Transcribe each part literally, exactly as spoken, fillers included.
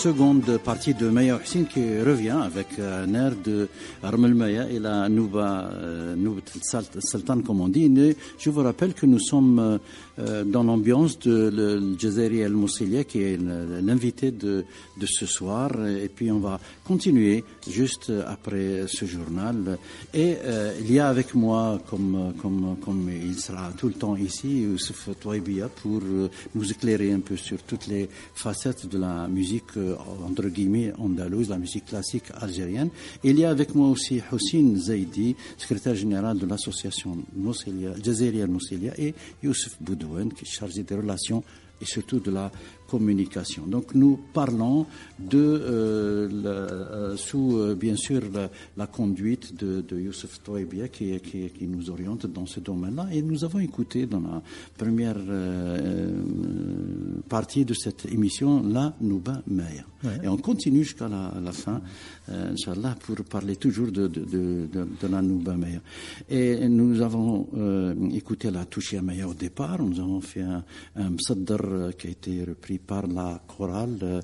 seconde partie de Maya Hussein qui revient avec un air de Armel Maya et la Nouba, euh, Nouba Sultan, comme on dit. Et je vous rappelle que nous sommes euh, dans l'ambiance de le Jazairi El Mousselia qui est l'invité de, de ce soir. Et puis on va continuer juste après ce journal. Et euh, il y a avec moi, comme, comme, comme il sera tout le temps ici, Youssef Touaibia, pour nous éclairer un peu sur toutes les facettes de la musique, euh, entre guillemets, andalouse, la musique classique algérienne. Et il y a avec moi aussi Houssine Zaidi, secrétaire général de l'association Jazairi El Mousselia, et Youssef Boudouane, qui est chargé des relations et surtout de la communication. Donc nous parlons de euh, la, euh, sous euh, bien sûr la, la conduite de, de Youssef Touaibia qui, qui, qui nous oriente dans ce domaine-là, et nous avons écouté dans la première euh, partie de cette émission la Nouba Maya. Ouais. Et on continue jusqu'à la, la fin, euh, Inch'Allah, pour parler toujours de, de, de, de, de la Nouba Maya. Et nous avons euh, écouté la Touchia Maya au départ. Nous avons fait un, un Msaddar qui a été repris par la chorale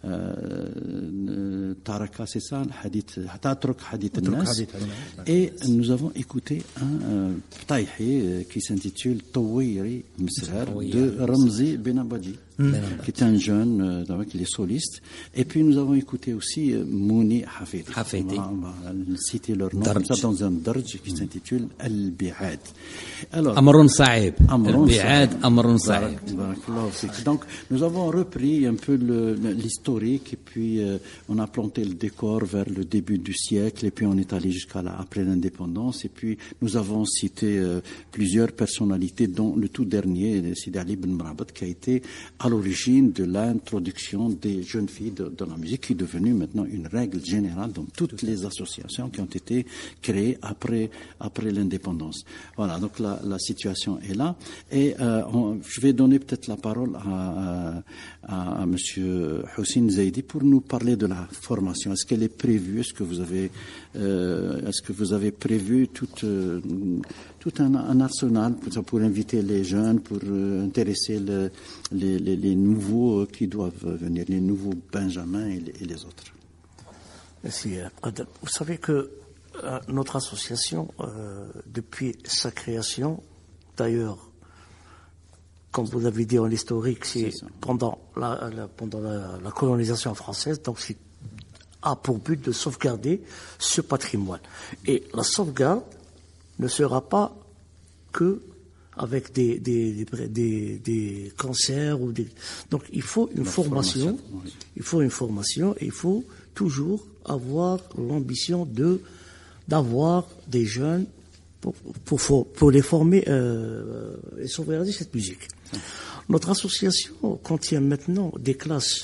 euh, Taraka, c'est ça, Hadith, Tatruk Hadith Al-Nas. Et nous avons écouté un Ptaïhi euh, qui s'intitule Tawiri Msrar de Ramzi Benabadi, mmh. qui est un jeune, euh, donc, il est soliste. Et puis nous avons écouté aussi euh, Mouni Hafidi. Hafidi. On va, on va citer leur nom comme ça dans un darj qui s'intitule Al-Bi'ad. Alors, Amrun Sa'ib. Al-Bi'ad, Amrun Sa'ib. Donc nous avons repris un peu le, l'historique, et puis euh, on a planté le décor vers le début du siècle, et puis on est allé jusqu'à la, après l'indépendance, et puis nous avons cité euh, plusieurs personnalités, dont le tout dernier, Sidi Ali Ben Mrabat, qui a été à l'origine de l'introduction des jeunes filles de, de la musique, qui est devenue maintenant une règle générale dans toutes les associations qui ont été créées après, après l'indépendance. Voilà, donc la, la situation est là, et euh, on, je vais donner peut-être la parole à, à, à Monsieur Houssine Zaidi pour nous parler de la formation. Est-ce qu'elle est prévue? Est-ce que vous avez, euh, est-ce que vous avez prévu tout, euh, tout un, un arsenal pour, pour inviter les jeunes, pour euh, intéresser le, les, les, les nouveaux qui doivent venir, les nouveaux Benjamin et les, et les autres? Merci. Vous savez que euh, notre association, euh, depuis sa création, d'ailleurs, comme vous l'avez dit en historique, c'est, c'est pendant, la, la, pendant la, la colonisation française, donc c'est a pour but de sauvegarder ce patrimoine. Et la sauvegarde ne sera pas que avec des, des, des, des, des cancers ou des. Donc il faut une formation, formation oui. il faut une formation, et il faut toujours avoir l'ambition de d'avoir des jeunes pour, pour, pour les former euh, et sauvegarder cette musique. Notre association contient maintenant des classes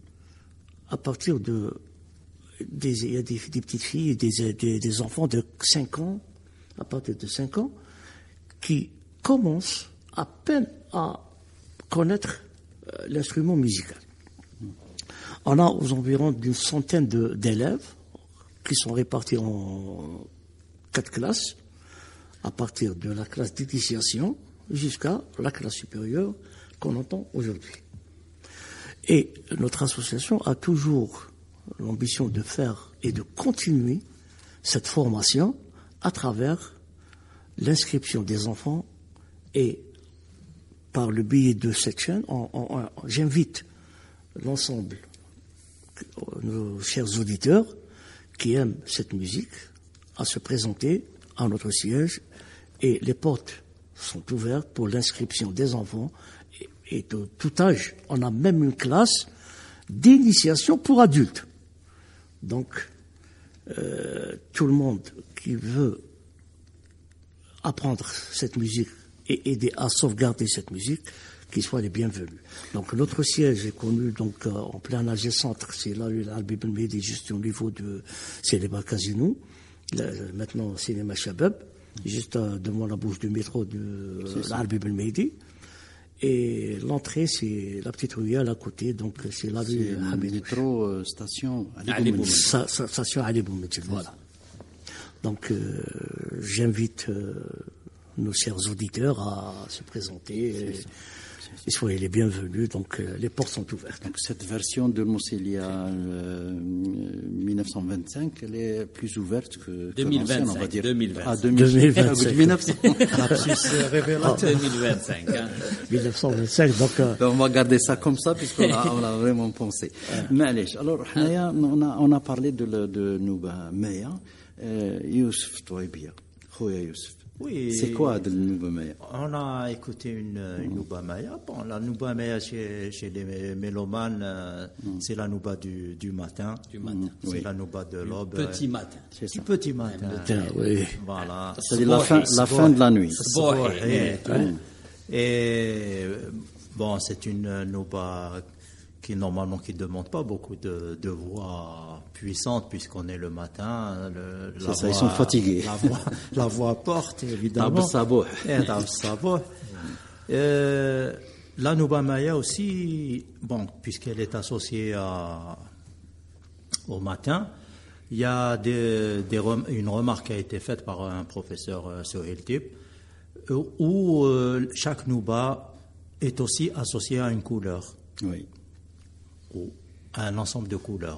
à partir de des, il y a des, des petites filles et des, des, des enfants de cinq ans, à partir de cinq ans, qui commencent à peine à connaître euh, l'instrument musical. On a aux environs d'une centaine de, d'élèves qui sont répartis en quatre classes, à partir de la classe d'initiation jusqu'à la classe supérieure qu'on entend aujourd'hui. Et notre association a toujours l'ambition de faire et de continuer cette formation à travers l'inscription des enfants, et par le biais de cette chaîne, on, on, on, j'invite l'ensemble, nos chers auditeurs qui aiment cette musique, à se présenter à notre siège, et les portes sont ouvertes pour l'inscription des enfants, et, et de tout âge. On a même une classe d'initiation pour adultes. Donc, euh, tout le monde qui veut apprendre cette musique et aider à sauvegarder cette musique, qu'ils soient les bienvenus. Donc, notre siège est connu donc euh, en plein Alger Centre. C'est là où l'Albi Ben Mehdi, juste au niveau de Cinéma Casino. Là, maintenant, Cinéma Shabab, juste euh, devant la bouche du métro de l'Albi Ben Mehdi. Et l'entrée, c'est la petite ruelle à côté, donc c'est la rue Habib. Métro, euh, station Ali Boumedjid. Station Ali Boumedjid, voilà. Donc, euh, j'invite euh, nos chers auditeurs à se présenter. soyez les bienvenus, donc euh, les portes sont ouvertes. Donc cette version de Mousselia euh, mille neuf cent vingt-cinq, elle est plus ouverte que, que deux mille vingt-cinq, l'ancienne, on va dire. deux mille vingt-cinq. Ah, deux mille vingt-cinq. mille neuf cents. deux mille vingt-cinq. Hein. mille neuf cent vingt-cinq, donc... Euh, on va garder ça comme ça, puisqu'on a, on a vraiment pensé. معليش. Alors, on a, on a parlé de, de Nouba Maya. Euh, Youssef Touaibia, Khouya Youssef. Oui. C'est quoi de Nouba Maya? On a écouté une, une Nouba Maya. Bon, la Nouba Maya chez, chez les mélomanes, euh, mm. c'est la Nouba du, du matin. Du matin. C'est oui. la Nouba de l'aube. Petit matin. C'est du petit matin. Tiens, oui. Voilà. C'est-à-dire la fin, la fin de la nuit. Et, et bon, c'est une Nouba qui normalement qui demande pas beaucoup de, de voix puissantes puisqu'on est le matin. Le, la ça, voix, ils sont fatigués. La voix, la voix porte évidemment. euh, la Nouba Maya aussi, bon, puisqu'elle est associée à, au matin, il y a des, des rem, une remarque qui a été faite par un professeur euh, Sohail Tib, euh, où euh, chaque Nouba est aussi associée à une couleur. Oui. Ou à un ensemble de couleurs.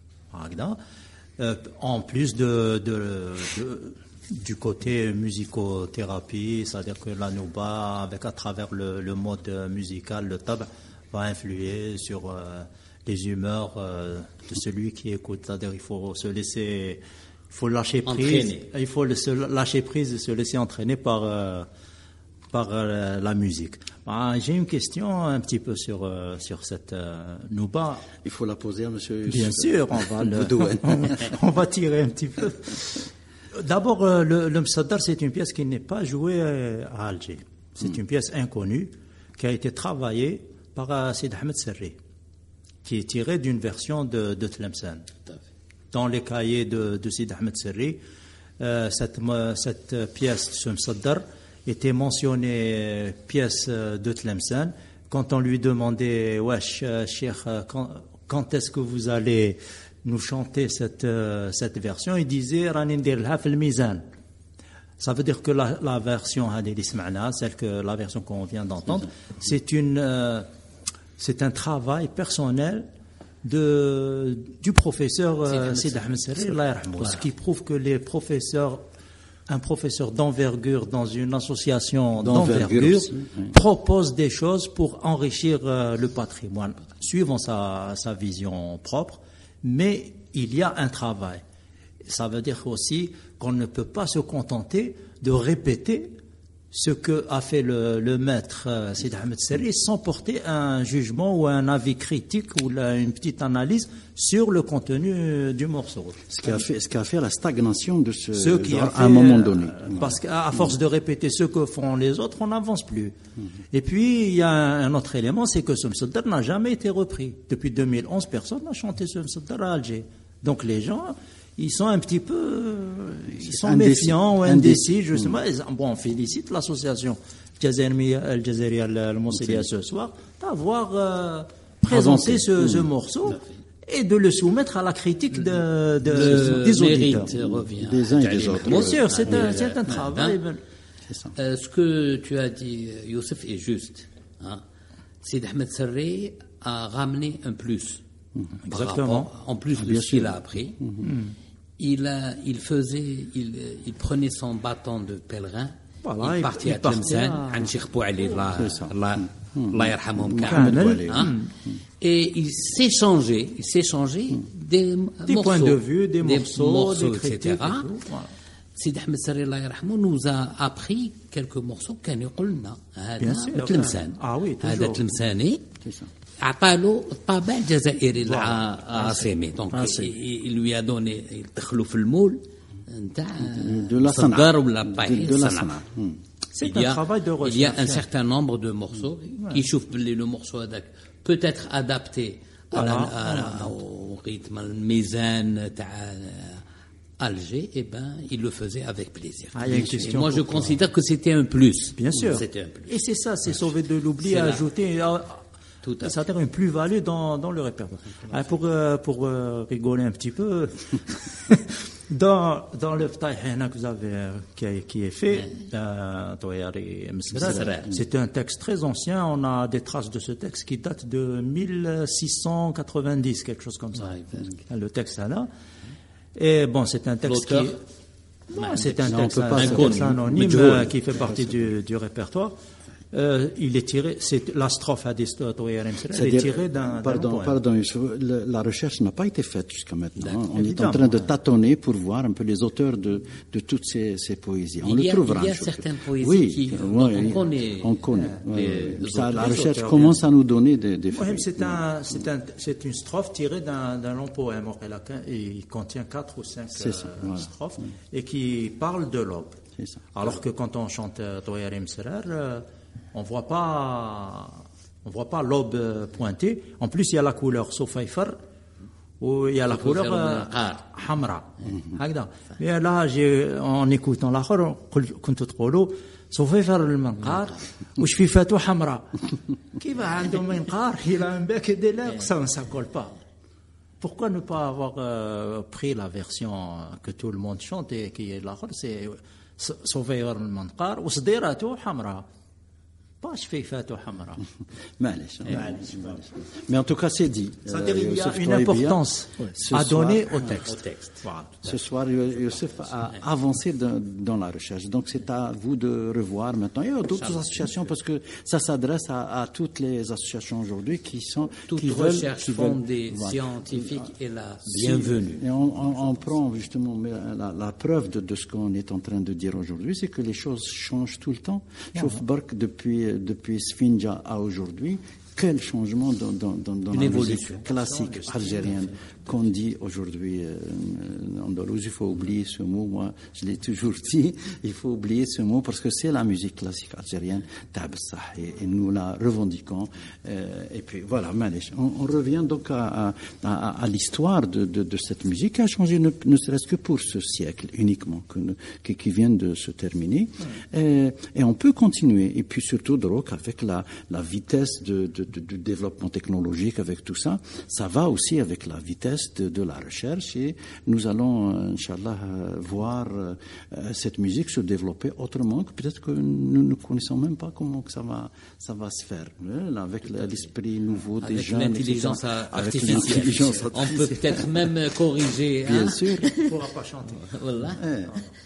Euh, en plus de, de, de, du côté musicothérapie, c'est-à-dire que la nouba, avec à travers le, le mode musical, le tab, va influer sur euh, les humeurs euh, de celui qui écoute. C'est-à-dire qu'il faut se laisser, il faut lâcher prise, entraîner. il faut le, se lâcher prise et se laisser entraîner par euh, par euh, la musique. Ah, j'ai une question un petit peu sur euh, sur cette euh, nouba. Il faut la poser à monsieur. Bien sûr, on va le, on, on va tirer un petit peu. D'abord, euh, le, le Msaddar, c'est une pièce qui n'est pas jouée euh, à Alger. C'est mm. une pièce inconnue qui a été travaillée par euh, Sid Ahmed Serri, qui est tirée d'une version de, de Tlemcen. Dans les cahiers de, de Sid Ahmed Serri, euh, cette, cette pièce, ce Msaddar, était mentionnée pièce de Tlemcen. Quand on lui demandait, wesh, Cheikh, quand, quand est-ce que vous allez nous chanter cette, cette version, il disait, Rani ndirlha fil mizan. Ça veut dire que la, la version Hadili Sma'na, celle que la version qu'on vient d'entendre, c'est une, euh, c'est un travail personnel de, du professeur euh, Sid Ahmed Serri, ce qui prouve que les professeurs un professeur d'envergure dans une association d'envergure oui. propose des choses pour enrichir euh, le patrimoine, suivant sa, sa vision propre, mais il y a un travail. Ça veut dire aussi qu'on ne peut pas se contenter de répéter ce que a fait le, le maître euh, Sid Ahmed Serri sans porter un jugement ou un avis critique ou la, une petite analyse sur le contenu du morceau. Ce qui a fait, ce qui a fait la stagnation de ce, ce qui a fait, à un moment donné. Euh, parce qu'à force de répéter ce que font les autres, on n'avance plus. Mm-hmm. Et puis, il y a un, un autre élément, c'est que ce Msaddar n'a jamais été repris. Depuis deux mille onze, personne n'a chanté ce Msaddar à Alger. Donc les gens, ils sont un petit peu, ils sont indécis. méfiants ou indécis, justement. Mmh. Bon, on félicite l'association Al-Jazairiya Al-Mousselia ce soir d'avoir euh, présenté ce, mmh. ce morceau et de le soumettre à la critique de, de, le des auditeurs. Revient des uns et des autres. Bien sûr, c'est un, c'est un travail. Hein? Euh, ce que tu as dit, Youssef, est juste. Hein? Sid Ahmed Serri a ramené un plus. Mmh. Exactement. Rapport, en plus ah, de ce qu'il a appris. Mmh. Il, a, il faisait, il, il prenait son bâton de pèlerin, voilà, il partait il, à Tlemcen, à Cheikh Bouali, et il s'échangeait, il s'échangeait des, des morceaux, points de vue, des, des morceaux, morceaux, des critiques, et cetera. Sid Ahmed Serri nous a appris quelques morceaux كان يقولنا هذا تلمسان هذا تلمساني عطالو الطابع الجزائري العاصمي دونك il lui a donné يدخلوا في المول نتاع الصدار ولا الطايح الصنعة. C'est un travail de recherche. Il y a un certain nombre de morceaux qui chauffent le morceau peut être adapté au rythme le mizan تاع Alger, eh ben, il le faisait avec plaisir. Ah, et moi, je considère que c'était un plus. Bien sûr. C'était un plus. Et c'est ça, c'est sauver de l'oubli, ajouter, tout à ça a une plus-value dans, dans le répertoire. Ah, pour, euh, pour euh, rigoler un petit peu, Dans, dans le Ftaïhena que vous avez, qui, qui est fait, euh, c'est un texte très ancien. On a des traces de ce texte qui date de mille six cent quatre-vingt-dix, quelque chose comme ça. Ouais, le texte là. Et bon, c'est un texte qui, non, c'est un texte, un texte anonyme euh, qui fait partie du, du répertoire. Euh, il est tiré, c'est la strophe à des elle est tirée d'un. Pardon, pardon, le, la recherche n'a pas été faite jusqu'à maintenant. On est en train de tâtonner pour voir un peu les auteurs de, de toutes ces, ces poésies. On il le trouvera. Il y a certaines poésies oui, qui, oui, on connaît. On connaît. Euh, les, ça, la recherche commence à nous donner des, des oui, c'est un, c'est un, c'est une strophe tirée d'un, d'un long poème. Et il contient quatre ou cinq euh, ça, voilà. strophes oui. et qui parle de l'aube. Alors que quand on chante Toya Rimserer, euh, on voit pas, on voit pas l'aube pointée. En plus, il y a la couleur Sofaïfar, ou il y a la couleur euh, Hamra. Mais là, j'ai, en écoutant la chorale, quand tu te roules, Sofaïfar le manqar, ou je fais fatou Hamra. Qui va عنده منقار, il a un bec de lèvres, ça ne ça colle pas. Pourquoi ne pas avoir euh, pris la version que tout le monde chante et qui est la chorale, c'est Sofaïfar le manqar, ou Sdiratou Hamra. Pas شفيفات حمراء. معلش. Mais en tout cas, c'est dit. C'est-à-dire qu'il y a une importance à donner au texte. Ce soir, Youssef a avancé dans, dans la recherche. Donc, c'est à vous de revoir maintenant. Il y a d'autres associations parce que ça s'adresse à, à toutes les associations aujourd'hui qui sont toute qui recherche veulent, fondée voilà. scientifique est la bienvenue. Et on, on, on prend justement la, la preuve de, de ce qu'on est en train de dire aujourd'hui, c'est que les choses changent tout le temps. Chauffe Bark depuis depuis Sfinja à aujourd'hui, quel changement dans, dans, dans, dans la musique classique algérienne qu'on dit aujourd'hui euh, en Andalousie. Il faut oublier ce mot, moi je l'ai toujours dit, il faut oublier ce mot parce que c'est la musique classique algérienne, et, et nous la revendiquons. Euh, et puis voilà, on, on revient donc à, à, à l'histoire de, de, de cette musique qui a changé ne, ne serait-ce que pour ce siècle uniquement, que, que, qui vient de se terminer. Et, et on peut continuer. Et puis surtout, donc, avec la, la vitesse de, de, de, du développement technologique, avec tout ça, ça va aussi avec la vitesse De, de la recherche et nous allons, Inch'Allah, voir euh, cette musique se développer autrement que peut-être que nous ne connaissons même pas comment que ça va, ça va se faire. Là, avec l'esprit nouveau des avec jeunes. L'intelligence avec l'intelligence artificielle. On peut peut-être même corriger. Bien hein? sûr. On ne pourra pas chanter. Voilà. Ouais.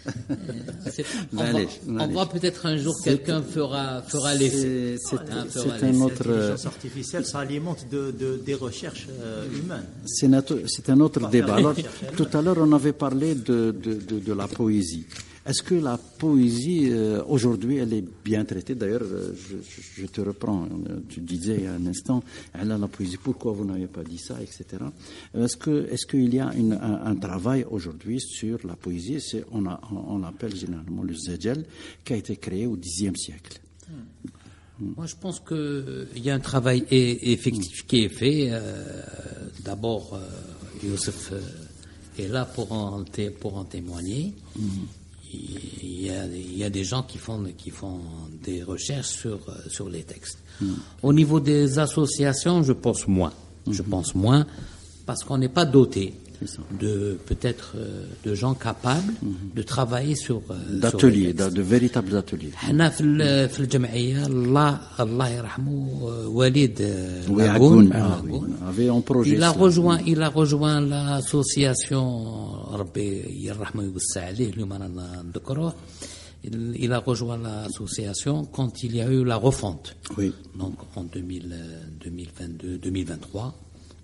on va, on va peut-être un jour c'est quelqu'un fera, fera l'essai. C'est, c'est, hein, c'est un autre. L'intelligence artificielle, ça alimente de, de, des recherches euh, humaines. C'est notre C'est un autre débat. Alors, tout à l'heure, on avait parlé de, de, de, de la poésie. Est-ce que la poésie, euh, aujourd'hui, elle est bien traitée? D'ailleurs, euh, je, je te reprends. Tu disais il y a un instant, elle a la poésie, pourquoi vous n'avez pas dit ça, et cetera. Est-ce que, est-ce qu'il y a une, un, un travail aujourd'hui sur la poésie? C'est, on, a, on appelle généralement le zedjel, qui a été créé au dixième siècle. Hmm. Moi, je pense qu'il y a un travail effectif qui est fait. Euh, d'abord, euh, Youssef est là pour en, pour en témoigner. Mm-hmm. Il, y a, il y a des gens qui font, qui font des recherches sur, sur les textes. Mm-hmm. Au niveau des associations, je pense moins. Mm-hmm. Je pense moins parce qu'on n'est pas doté de peut-être de gens capables mm-hmm. de travailler sur d'ateliers, sur de, de véritables ateliers. حنا في في الجمعية الله الله يرحمه وليد Lagoun avait un projet. Il a rejoint il a rejoint l'association ربي يرحمه ويوسع عليه اليوم أنا نذكره. Il a rejoint l'association quand il y a eu la refonte. Oui. Donc en deux mille, deux mille vingt-deux, deux mille vingt-trois.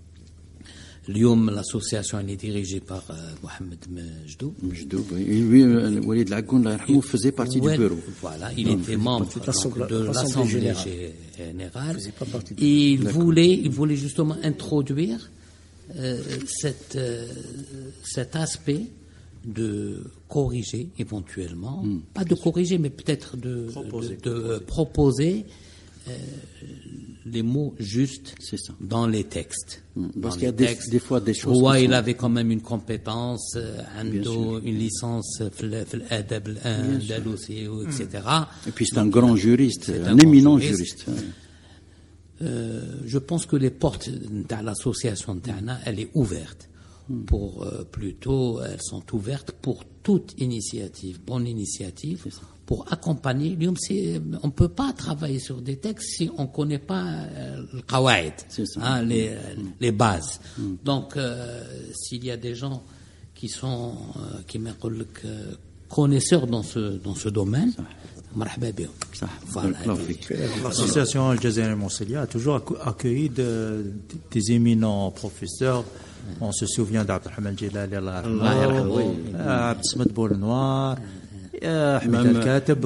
اليوم l'association elle est dirigée par euh, Mohamed Mjdoub. Mjdoub, oui. Et lui, Walid Lagoun, il faisait partie ouais, du bureau. Voilà, il non, était membre donc, de l'Assemblée générale. générale et il voulait, il voulait justement introduire euh, cette, euh, cet aspect de corriger éventuellement, mm. pas de corriger, mais peut-être de proposer, de, de, de proposer euh, les mots justes dans les textes. Mmh. Parce qu'il y a des, des fois des choses. Roy, il avait quand même une compétence, euh, une licence, et cetera. Et puis c'est un grand juriste, c'est un, un éminent juriste. juriste. Euh, je pense que les portes de l'association Tana, elle est ouverte. mm. pour euh, plutôt, elles sont ouvertes pour toute initiative, bonne initiative, pour accompagner. On ne peut pas travailler sur des textes si on ne connaît pas euh, le qawaïd, hein, les, mm. les bases. Mm. Donc, euh, s'il y a des gens qui sont, euh, qui m'appellent euh, connaisseurs dans ce, dans ce domaine, Voilà. L'association Al-Jazair Mousselia a toujours accueilli de, des éminents professeurs. On se souvient d'Abdelrahman Jilali, Abd Samad Boulnoir, Ahmed Al-Katib,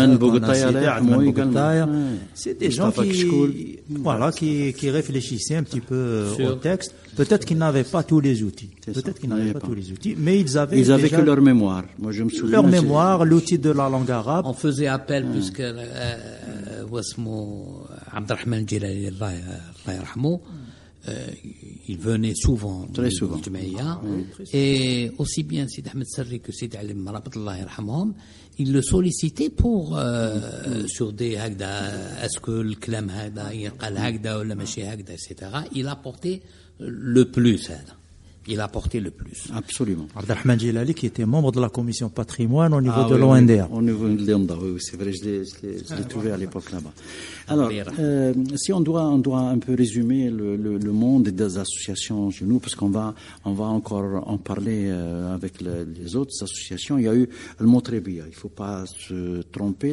c'est des gens qui, voilà, qui, qui réfléchissaient un petit peu au texte. Peut-être qu'ils n'avaient pas tous les outils. Peut-être qu'ils n'avaient pas, pas tous les outils, mais ils avaient. Ils avaient que leur mémoire. Moi, je me souviens. Leur mémoire, l'outil de la langue arabe. On faisait appel hum. puisque Wasmo Abdelrahman Jilali, Allah yarhamou, il venait souvent. Très souvent. Et aussi bien Sid Ahmed Sarri que Sid Ali Marabat, Allah yarhamhum, ils le sollicitaient pour euh, sur des hagda. Est-ce que le clam hagda, il qal hagda ou la machi hagda, et cetera. Il apportait le plus, il a apporté le plus. Absolument. Abdelrahman Jilali, qui était membre de la commission patrimoine au niveau ah, de oui, l'O N D A. Au niveau de l'O N D A, oui, c'est vrai, je l'ai, je l'ai, je l'ai trouvé à l'époque là-bas. Alors, euh, si on doit, on doit un peu résumer le, le, le monde des associations chez nous, parce qu'on va, on va encore en parler euh, avec le, les autres associations. Il y a eu le Motrébia. Il ne faut pas se tromper.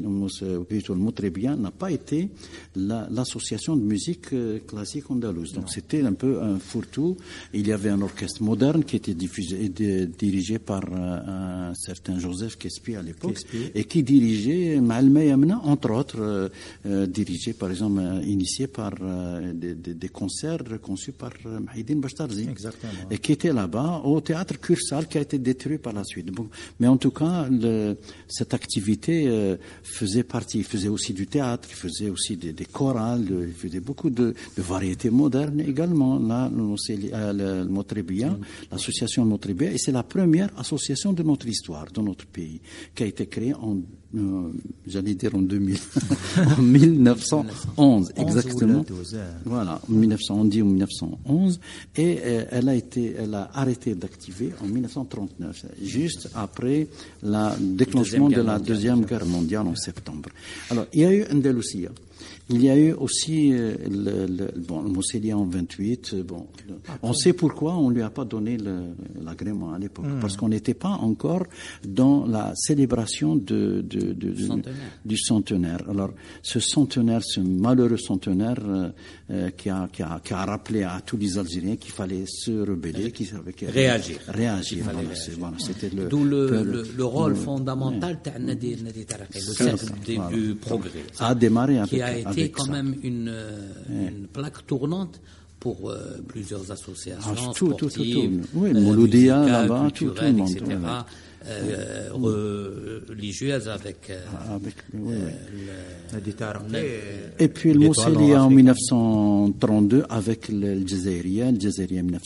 Le Motrébia n'a pas été la, l'association de musique classique andalouse. Donc, non. C'était un peu un fourre-tout. Il y avait un orchestre moderne qui était diffusé et de, dirigé par euh, un certain Joseph Kespi à l'époque, Kespi. Et qui dirigeait Ma'alma Yamna, entre autres, euh, euh, dirigé par exemple, euh, initié par euh, des, des, des concerts conçus par euh, Mahidine Bachtarzi. Exactement. Et qui était là-bas au théâtre Cursal, qui a été détruit par la suite. Bon, mais en tout cas, le, cette activité euh, faisait partie, il faisait aussi du théâtre, il faisait aussi des, des chorales, il faisait beaucoup de, de variétés modernes également. Là, c'est le, le, le Motrébia, l'association Motrébia, et c'est la première association de notre histoire, de notre pays, qui a été créée en, euh, j'allais dire en deux mille, en mille neuf cent onze, exactement. Voilà, en mille neuf cent onze ou mille neuf cent onze, et euh, elle a été, elle a arrêté d'activer en mille neuf cent trente-neuf, juste après le déclenchement de la Deuxième Guerre mondiale en septembre. Alors, il y a eu Andalousia. Il y a eu aussi euh, le, le, bon, le Mousselia en vingt-huit. Bon, le, on sait pourquoi on lui a pas donné le, l'agrément à l'époque, mmh. parce qu'on n'était pas encore dans la célébration de, de, de, de centenaire. du centenaire. Alors, ce centenaire, ce malheureux centenaire euh, euh, qui, a, qui, a, qui a rappelé à tous les Algériens qu'il fallait se rebeller, qu'il fallait réagir. Réagir. Voilà, réagir. C'est, voilà, c'était le, D'où le, le, le rôle le, fondamental ouais. Nadi, Nadi Taraqi, le cercle voilà. du progrès. A démarré avec, qui a été avec quand ça. même une, ouais. une plaque tournante pour euh, plusieurs associations ah, tout, sportives, tout, tout, tout. Oui, le Mouloudia, là-bas, tout, tout le monde. et cetera. Euh, euh, religieuses avec, euh, avec oui, euh, le, et puis le Mousselia en mille neuf cent trente-deux avec le Jazairien, le Jazairien mille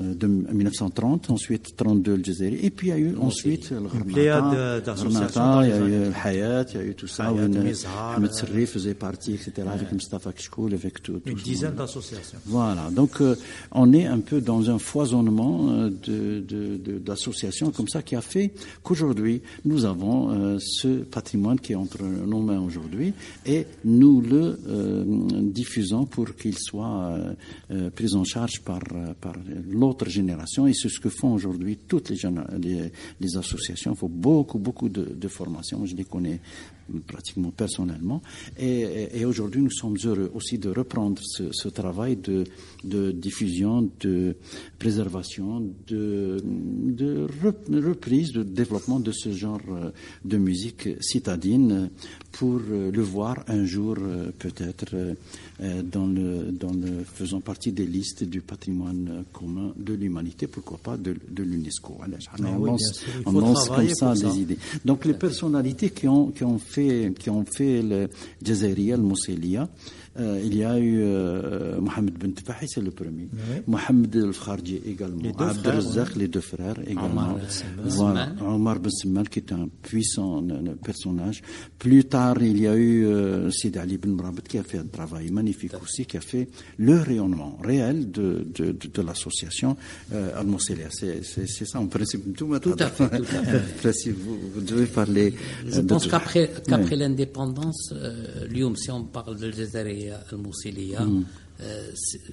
neuf cent trente, ensuite trente-deux le Jazairi, et puis il y a eu ensuite le Gharnata, il y a eu le Hayat, il y a eu tout ça, Ahmed Serri faisait partie, et cetera, avec Mustafa Kishkoul, avec tout. Une dizaine d'associations. Voilà, donc euh, on est un peu dans un foisonnement euh, de, de, de, d'associations comme ça qui a fait qu'aujourd'hui, nous avons euh, ce patrimoine qui est entre nos mains aujourd'hui et nous le euh, diffusons pour qu'il soit euh, euh, pris en charge par, par l'autre génération. Et c'est ce que font aujourd'hui toutes les, les, les associations. Il faut beaucoup, beaucoup de, de formations. Je les connais pratiquement personnellement. Et, et, et aujourd'hui, nous sommes heureux aussi de reprendre ce, ce travail de, de diffusion, de préservation, de, de reprise, de développement de ce genre de musique citadine pour le voir un jour peut-être dans le, dans le, faisant partie des listes du patrimoine commun de l'humanité, pourquoi pas de, de l'UNESCO. Alors, on oui, lance, on lance comme ça des ça. idées. Donc les personnalités qui ont, qui ont fait, qui ont fait le Jazairiya, le Mousselia, Euh, il y a eu euh, Mohamed Ben Tafahi, c'est le premier. Oui. Mohamed El Kharji également. Abd Razzaq, les deux frères également. Voilà. Omar Ben Semmal, qui est un puissant euh, personnage. Plus tard, il y a eu euh, Sid Ali Ben Mrabet, qui a fait un travail magnifique aussi, qui a fait le rayonnement réel de, de, de, de l'association euh, Al-Mousselia. C'est, c'est, c'est ça, en principe. Tout, tout à fait. Tout à fait. vous, vous devez parler. Je pense de... qu'après, qu'après oui. l'indépendance, euh, Lyoum, si on parle de Jazaria Al-Mousselia, mm. euh,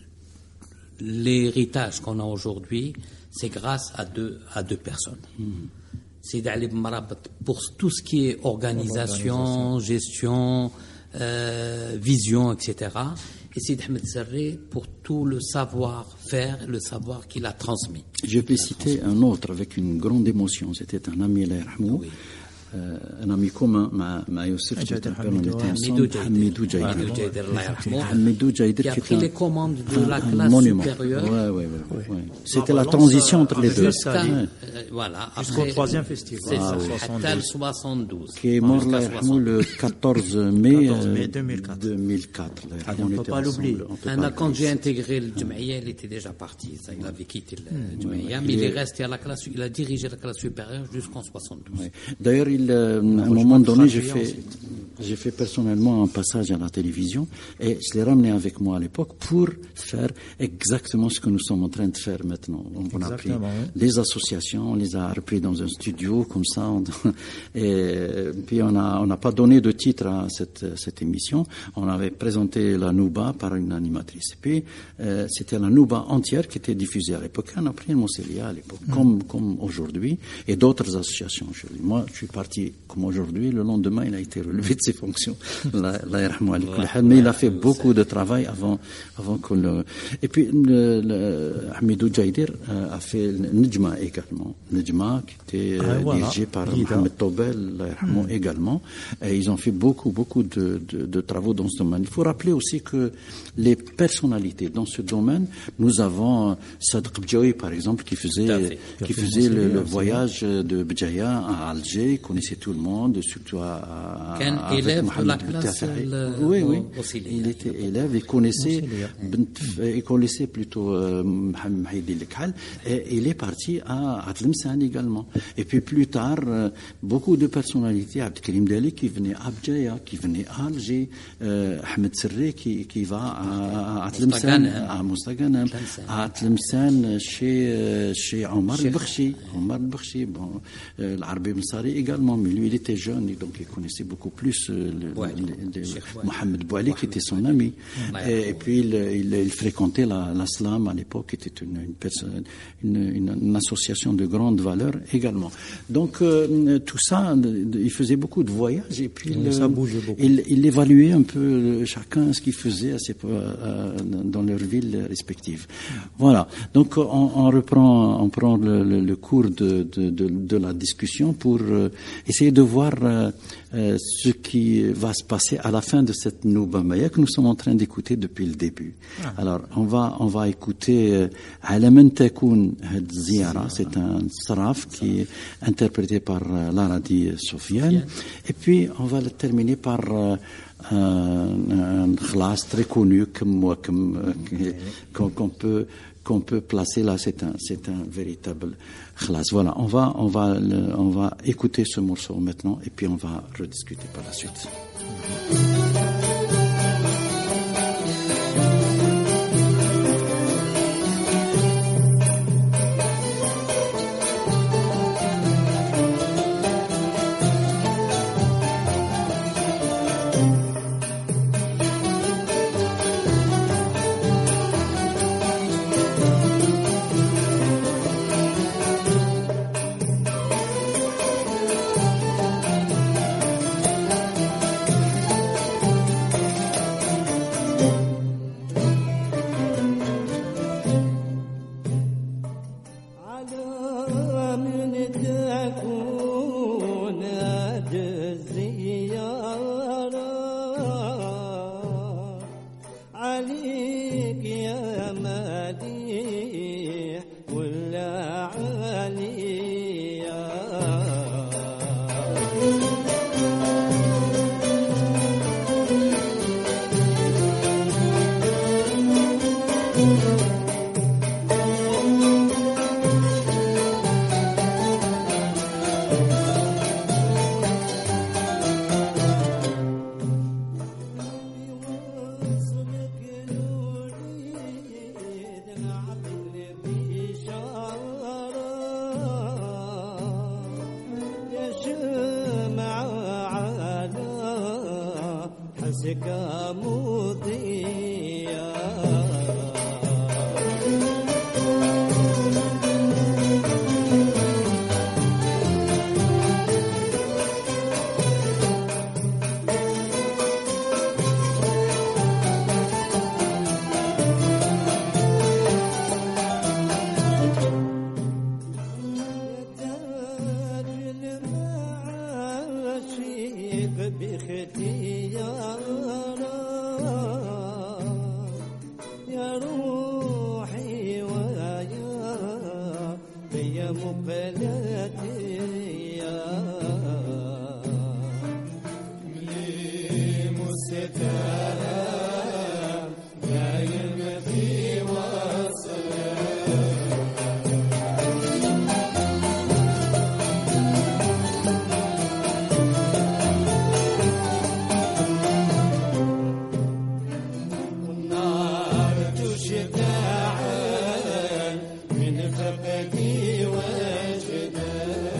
l'héritage qu'on a aujourd'hui, c'est grâce à deux, à deux personnes. Mm. C'est Ali Ben Mrabet pour tout ce qui est organisation, gestion, euh, vision, et cetera. Et Sid Ahmed Serré pour tout le savoir-faire, le savoir qu'il a transmis. Je peux citer un autre avec une grande émotion. C'était un ami, Allah yarhamou. Oui. Euh, un ami commun, مع يوسف, on était ensemble, Hamidou Jaïdir. Hamidou Jaïdir qui a pris les commandes de la classe supérieure. Ouais, ouais, ouais, ouais. C'était la transition entre les deux. Jusqu'à, euh, voilà, jusqu'au troisième festival. C'est ça, jusqu'à soixante-douze. Qui est mort le quatorze mai deux mille quatre. deux mille quatre. On ne peut pas l'oublier. Quand j'ai intégré le Jamaïa, il était déjà parti. Il avait quitté le Jamaïa, mais il est resté à la classe, il a dirigé la classe supérieure jusqu'en soixante-douze. D'ailleurs, il Euh, à un moment donné, j'ai fait, j'ai fait personnellement un passage à la télévision et je l'ai ramené avec moi à l'époque pour faire exactement ce que nous sommes en train de faire maintenant. Donc, on a pris oui. les associations, on les a repris dans un studio comme ça, on, et puis on a, on n'a pas donné de titre à cette, cette émission. On avait présenté la Nouba par une animatrice. Et puis, euh, c'était la Nouba entière qui était diffusée à l'époque. On a pris le Mousselia à l'époque, mm. comme, comme aujourd'hui, et d'autres associations. Moi, je suis parti comme aujourd'hui, le lendemain, il a été relevé de ses fonctions. Mais il a fait beaucoup de travail avant, avant qu'on le... Et puis, le, le, Hamidou Jaïdir a fait Nejma également. Nejma, qui était ah, voilà. dirigé par Lida. Mohamed Tobel mm. également. Et ils ont fait beaucoup, beaucoup de, de, de travaux dans ce domaine. Il faut rappeler aussi que les personnalités dans ce domaine, nous avons Sadq Bjaoui, par exemple, qui faisait, qui faisait le, le voyage de Bjaya à Alger, il connaissait tout le monde, surtout à, à Qu'un élève de la classe oui, oui. Il était élève, il connaissait, il connaissait plutôt Mohamed Mahidi Lekhal, et il est parti à Tlemcen également. Et puis plus tard, beaucoup de personnalités, Abdelkarim Dali qui venait à Bjaya, qui venait à Alger, euh, Ahmed Serré qui, qui va à, à Tlemcen, à Moustaghanam, à Tlemcen chez, chez Omar El-Bakhshi. Omar El-Bakhshi, bon, euh, l'Arbi Msari également, mais lui il était jeune et donc il connaissait beaucoup plus euh, le, le, le, Mohamed Bouali qui était son ami. Et, et puis il, il, il fréquentait la, la Slam à l'époque, qui était une, une, personne, une, une, une association de grande valeur également. Donc euh, tout ça, il faisait beaucoup de voyages et puis oui, le, ça bougeait beaucoup. Il, il évaluait un peu chacun ce qu'il faisait à ses, euh, dans leurs villes respectives. Voilà. Donc on, on reprend, on prend le, le, le cours de, de, de, de la discussion pour euh, essayer de voir euh, euh, ce qui va se passer à la fin de cette Nouba Maya que nous sommes en train d'écouter depuis le début. Ah. Alors, on va, on va écouter Alaman Takoun Had Ziyara, c'est un saraf qui est interprété par euh, l'Aradi Sofiane. Et puis, on va le terminer par euh, un, un khlas très connu comme moi, comme, euh, qu'on, qu'on peut qu'on peut placer là, c'est un, c'est un véritable khlas. Voilà, on va, on va, le, on va écouter ce morceau maintenant et puis on va rediscuter par la suite. موسيقى مضيئة يا روحي ويا بيا مقلتي يا لمستها دايم في وصلها من فقدي وجدها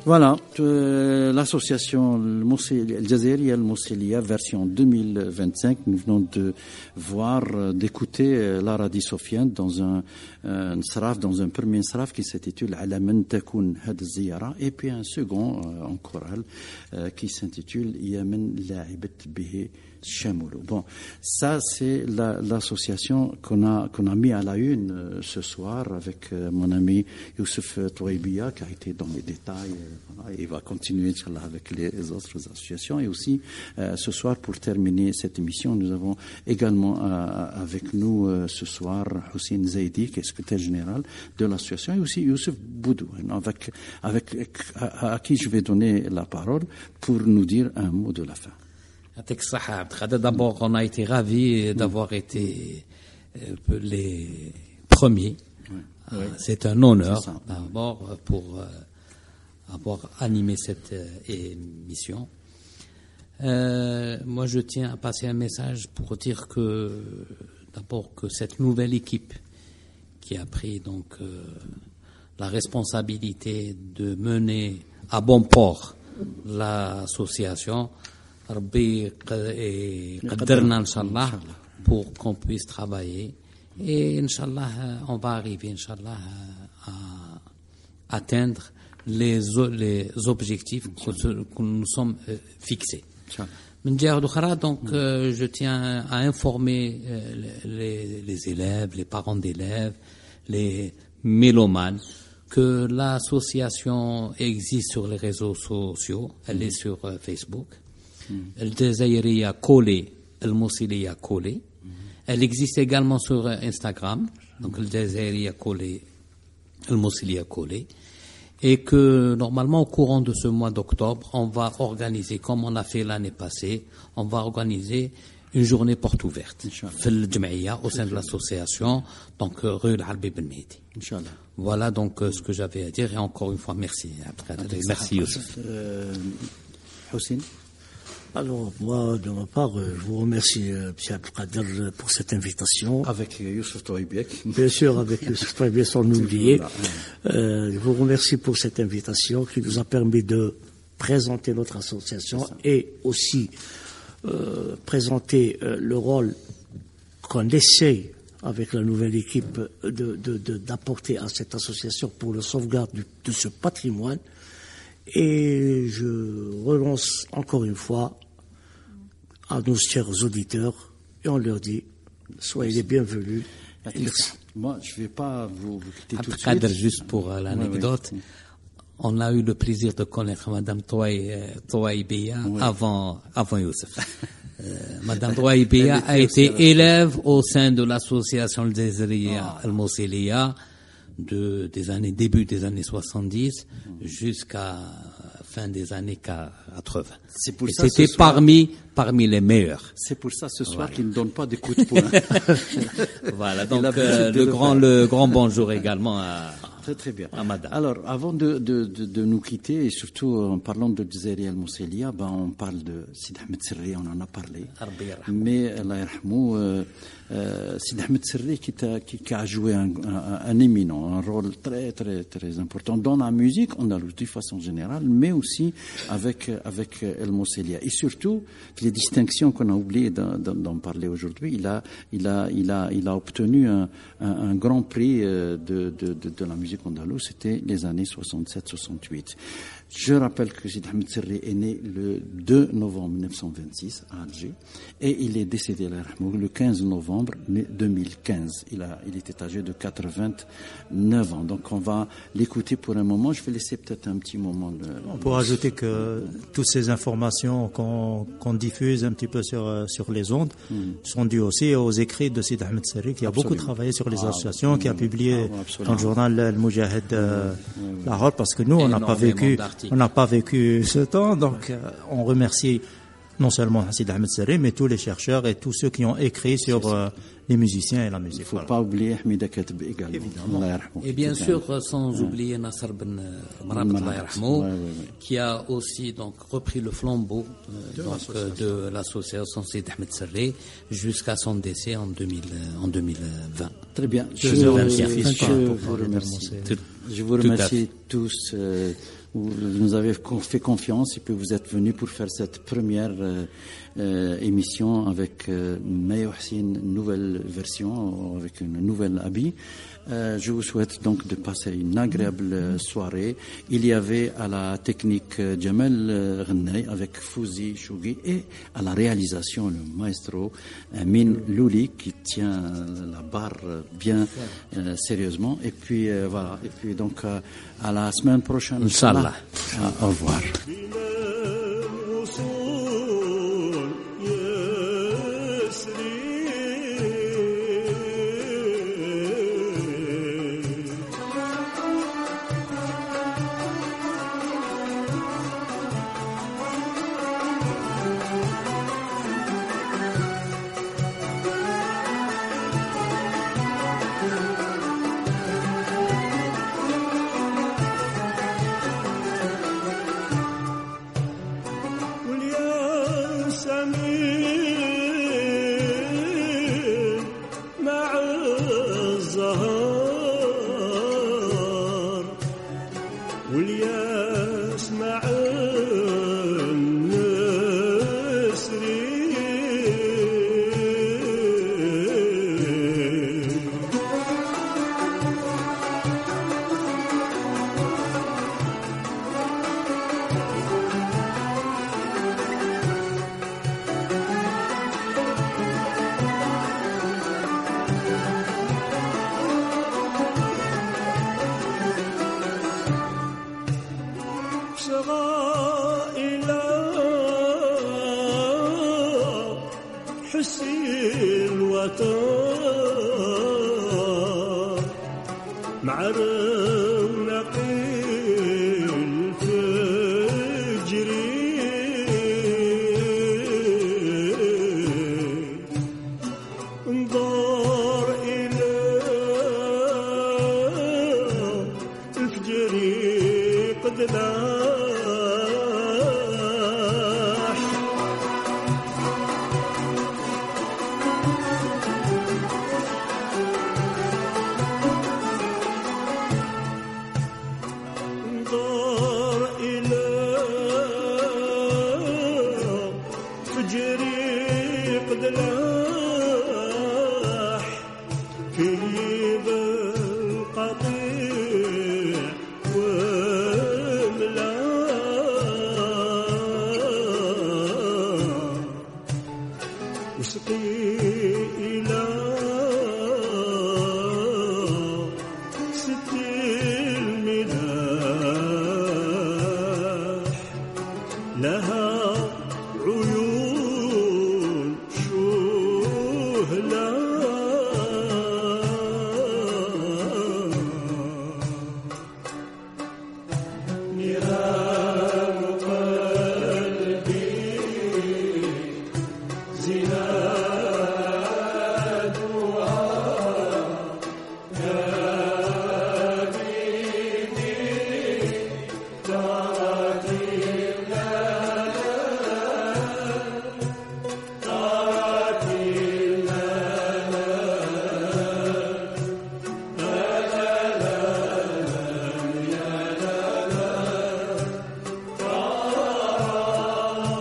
Voilà, euh, l'association Al-Jazairiyya Al-Mousselia version deux mille vingt-cinq. Nous venons de voir, euh, d'écouter euh, Lara Di Sofiane dans un, euh, un sraf, dans un premier sraf qui s'intitule Ala man takoun had ziyara, et puis un second euh, en chorale euh, qui s'intitule Ya man la'ibat bihi Chamoulou. Bon, ça c'est la, l'association qu'on a qu'on a mis à la une euh, ce soir avec euh, mon ami Youssef Touaibia qui a été dans les détails. Euh, voilà, et il va continuer inchallah avec les, les autres associations. Et aussi euh, ce soir, pour terminer cette émission, nous avons également euh, avec nous euh, ce soir Hussein Zaidi, qui est secrétaire général de l'association, et aussi Youssef Boudou, avec avec à, à qui je vais donner la parole pour nous dire un mot de la fin. D'abord, on a été ravis d'avoir été les premiers. Oui. C'est un honneur, c'est d'abord, pour avoir animé cette émission. Euh, moi, je tiens à passer un message pour dire que, d'abord, que cette nouvelle équipe qui a pris donc euh, la responsabilité de mener à bon port l'association, Rabbi qaddarna Inch'Allah pour qu'on puisse travailler, et Inch'Allah on va arriver Inch'Allah à atteindre les, les objectifs que, que nous sommes fixés. Donc euh, je tiens à informer les, les élèves, les parents d'élèves, les mélomanes que l'association existe sur les réseaux sociaux. Elle est sur euh, Facebook. Al-Jazairiyya collé, Al-Mousselia collé. Elle existe également sur Instagram, donc Al-Jazairiyya collé, Al-Mousselia collé. Et que normalement au courant de ce mois d'octobre, on va organiser, comme on a fait l'année passée, on va organiser une journée porte ouverte au sein de l'association, donc rue Al-Harbi Ben Mehdi. Voilà donc ce que j'avais à dire, et encore une fois merci. Merci Youssef. Euh, Hussein. Alors, moi, de ma part, je vous remercie, euh, M. Abdelkader, pour cette invitation. Avec Youssef Touaibiek. Bien sûr, avec Youssef Touaibiek, sans l'oublier. Euh, je vous remercie pour cette invitation qui nous a permis de présenter notre association et aussi euh, présenter euh, le rôle qu'on essaye, avec la nouvelle équipe, de, de, de, d'apporter à cette association pour le sauvegarde du, de ce patrimoine. Et je relance encore une fois à nos chers auditeurs et on leur dit soyez les bienvenus. Merci. Moi, je ne vais pas vous, vous quitter tout de suite. Juste pour euh, l'anecdote, oui, oui. On a eu le plaisir de connaître Madame Touaibia oui. avant, avant Youssef. Euh, Madame Touaibia a été élève au sein de l'association Al-Jazairiyya ah. Al-Mousselia de des années début des années soixante-dix mmh. jusqu'à fin des années quatre-vingts. C'est pour Et ça c'était soir, parmi parmi les meilleurs. C'est pour ça ce soir voilà. qu'il ne donne pas de coups de poing. Voilà, donc euh, le grand le grand bonjour également à Très très bien. à Madame. Alors, avant de, de, de, de nous quitter, et surtout en parlant de Jazairiyya Al-Mousselia, ben, on parle de Sid Ahmed Serri, on en a parlé. Mais, Allah yarhamou, euh, euh, Sid Ahmed Serri qui, qui, qui a joué un, un, un éminent, un rôle très très très important dans la musique andalouse de façon générale, mais aussi avec, avec Al-Mousselia. Et surtout, les distinctions qu'on a oublié d'en, d'en parler aujourd'hui, il a, il a, il a, il a obtenu un, un, un grand prix de, de, de, de la musique andalouse, c'était les années soixante-sept soixante-huit. Je rappelle que Sid Ahmed Serri est né le deux novembre mille neuf cent vingt-six à Alger et il est décédé le quinze novembre deux mille quinze. Il, a, il était âgé de quatre-vingt-neuf ans. Donc on va l'écouter pour un moment. Je vais laisser peut-être un petit moment. De... On peut ajouter que toutes ces informations qu'on, qu'on diffuse un petit peu sur, sur les ondes mm. sont dues aussi aux écrits de Sid Ahmed Serri qui a Absolument. beaucoup travaillé sur les ah, associations, mm. qui a publié ah, dans le journal Al-Mujahid euh, mm. mm. Lahore, parce que nous, on n'a pas vécu On n'a pas vécu ce temps, donc euh, on remercie non seulement Sid Ahmed Serri, mais tous les chercheurs et tous ceux qui ont écrit sur euh, les musiciens et la musique. Il ne faut voilà. pas oublier Hamida Kateb également. Évidemment. Et bien sûr, sans ouais. oublier Nasser Ben Marabat, ouais, ouais, qui a aussi donc repris le flambeau euh, de, donc, l'association. de l'association Sid Ahmed Serri jusqu'à son décès en, deux mille, en deux mille vingt. Très bien. Je, je, je, je vous remercie. Je vous remercie tous euh, vous nous avez fait confiance et puis vous êtes venu pour faire cette première euh, euh, émission avec euh, Maya Houssine, une nouvelle version, avec une nouvelle habit. Euh, je vous souhaite donc de passer une agréable soirée. Il y avait à la technique Jamel Ghenay avec Fouzi Chougui et à la réalisation le maestro Amin Louli qui tient la barre bien euh, sérieusement. Et puis euh, voilà. Et puis donc euh, à la semaine prochaine. Inch'Allah. Au revoir.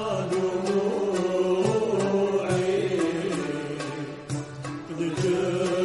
the